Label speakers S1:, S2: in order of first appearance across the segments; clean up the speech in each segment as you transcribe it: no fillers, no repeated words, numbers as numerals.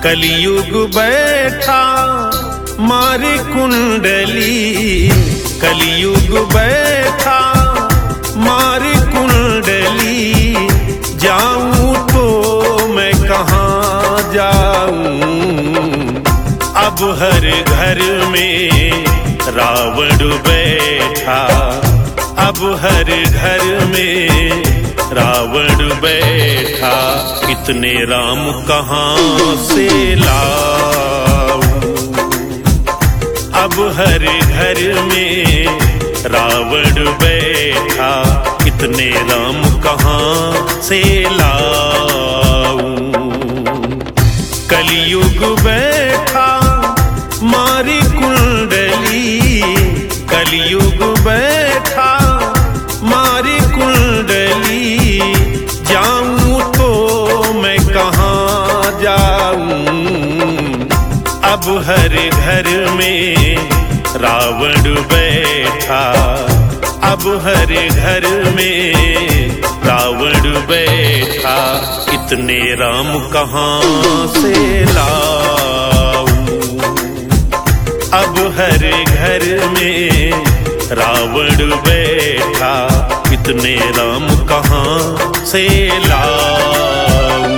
S1: कलियुग बैठा मारी कुंडली, कलियुग बैठा मारी कुंडली, जाऊं तो मैं कहाँ जाऊं। अब हर घर में रावण बैठा, अब हर घर में रावण बैठा, इतने राम कहाँ से लाऊं। अब हर घर में रावण बैठा, इतने राम कहाँ से लाऊं। कलियुग बैठा मारी कुंडली, कलियुग बैठा मारी कुंडली, जाऊं तो मैं कहाँ जाऊं। अब हर घर में रावण बैठा, अब हर घर में रावण बैठा, इतने राम कहाँ से लाऊं। अब हर घर में रावण बैठा, इतने राम कहाँ से लाऊं।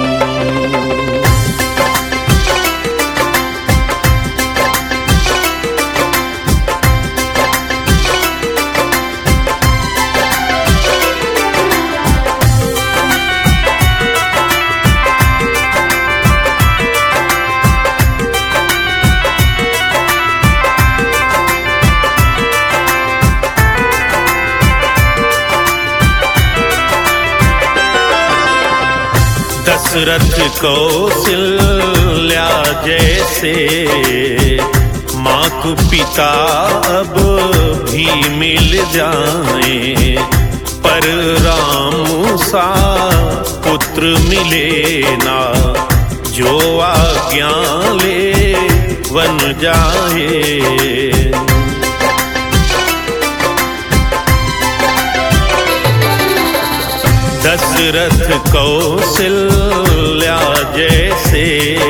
S1: दशरथ कौशल्या जैसे माँ को पिता अब भी मिल जाए, पर राम सा पुत्र मिले ना, जो आज्ञा ले वन जाए। दशरथ कौशल्या जैसे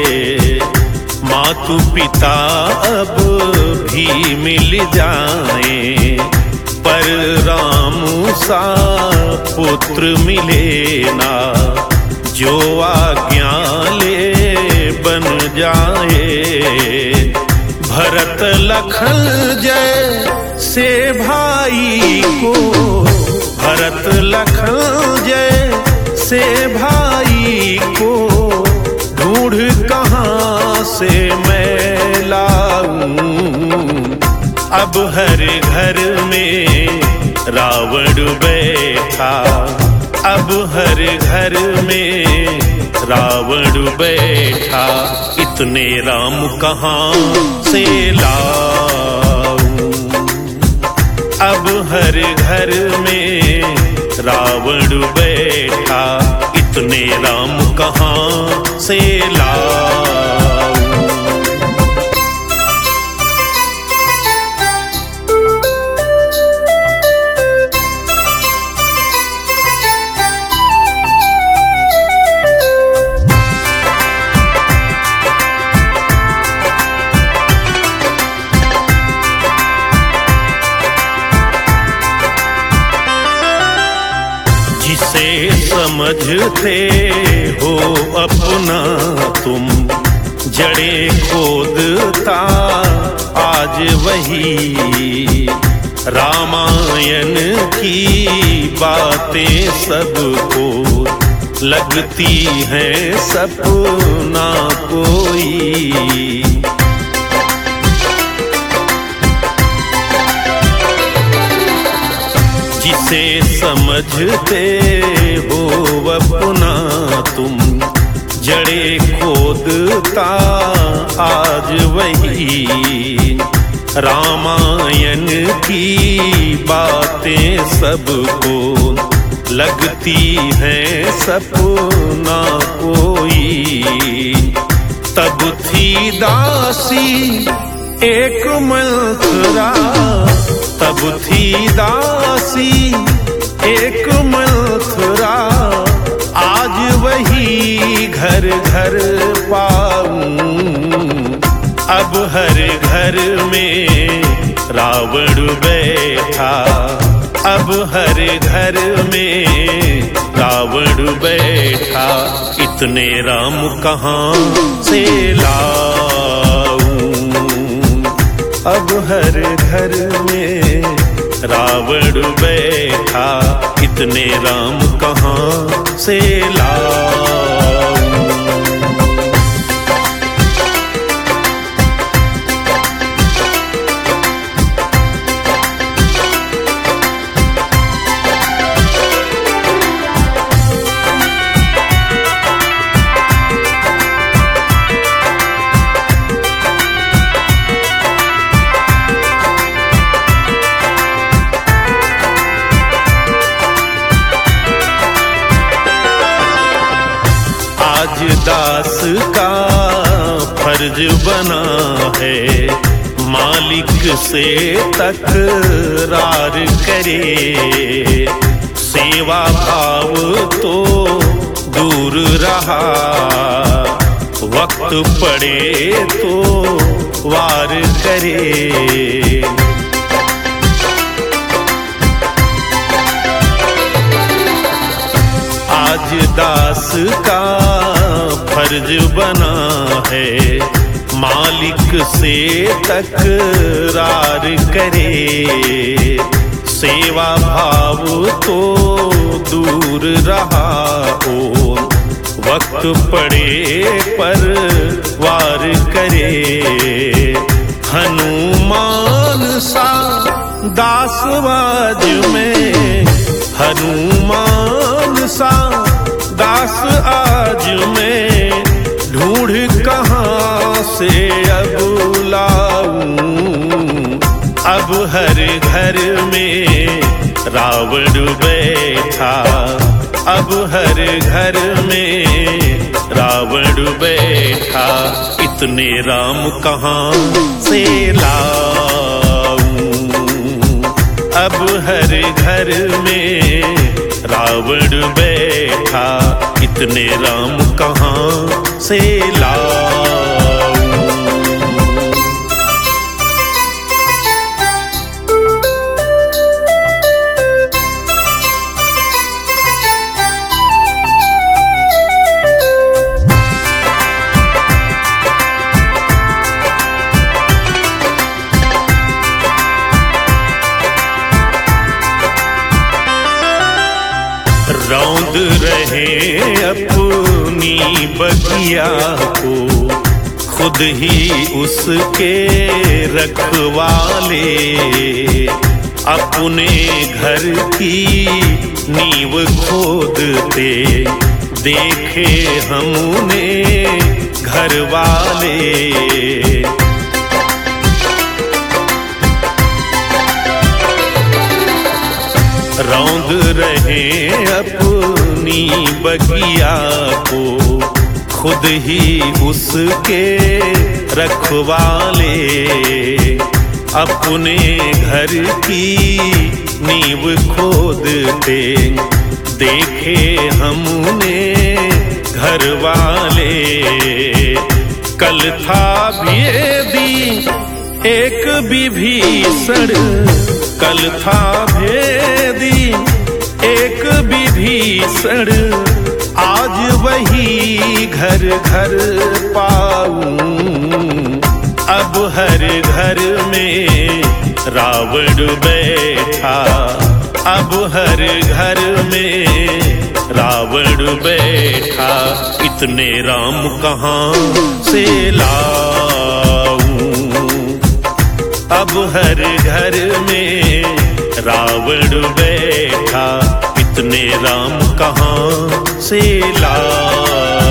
S1: मातु पिता अब भी मिल जाए, पर राम सा पुत्र मिले ना, जो आज्ञा ले बन जाए। भरत लखन जय से भाई को, भरत लखन जय से भाई को, ढूंढ कहाँ से मैं लाऊं। अब हर घर में रावण बैठा, अब हर घर में रावण बैठा, इतने राम कहाँ से लाऊं। अब हर घर में रावण बैठा, इतने राम कहाँ से लाऊं। जिसे समझते हो अपना तुम, जड़े खोदता आज वही, रामायण की बातें सबको लगती हैं सपना कोई। जिसे समझते हो अपना तुम, जड़े खोदता आज वही, रामायण की बातें सबको लगती हैं सपना कोई। तब थी दासी एक मंथरा, तब थी दासी एक मथुरा, आज वही घर घर पाऊं। अब हर घर में रावण बैठा, अब हर घर में रावण बैठा। इतने राम कहाँ से लाऊं, अब हर घर में रावण बैठा। इतने राम कहाँ से लाऊं। आज दास का फर्ज बना है, मालिक से तकरार करे। सेवा भाव तो दूर रहा, वक्त पड़े तो वार करे। आज दास का फर्ज बना है, मालिक से तकरार करे। सेवा भाव तो दूर रहा, ओ वक्त पड़े पर वार करे। हनुमान सा दासवाज में, हनुमान सा दास आज मैं ढूंढ कहाँ से अब लाऊं। अब हर घर में रावण बैठा, अब हर घर में रावण बैठा। इतने राम कहाँ से लाऊं, अब हर घर में रावण बैठा। इतने राम कहाँ से लाऊं। रौंद रहे अपनी बगिया को, खुद ही उसके रखवाले। अपने घर की नींव खोदते देखे हमने घर वाले। रौंद रहे अपनी बगिया को, खुद ही उसके रखवाले। अपने घर की नींव खोदते देखे हमने घर वाले। कल था भेदी एक विभीषण, कल था भेदी एक विभीषण। आज वही घर घर पाऊं। अब हर घर में रावण बैठा, अब हर घर में रावण बैठा। इतने राम कहाँ से लाऊं, अब हर घर में रावण बैठा। इतने राम कहाँ से लाऊं।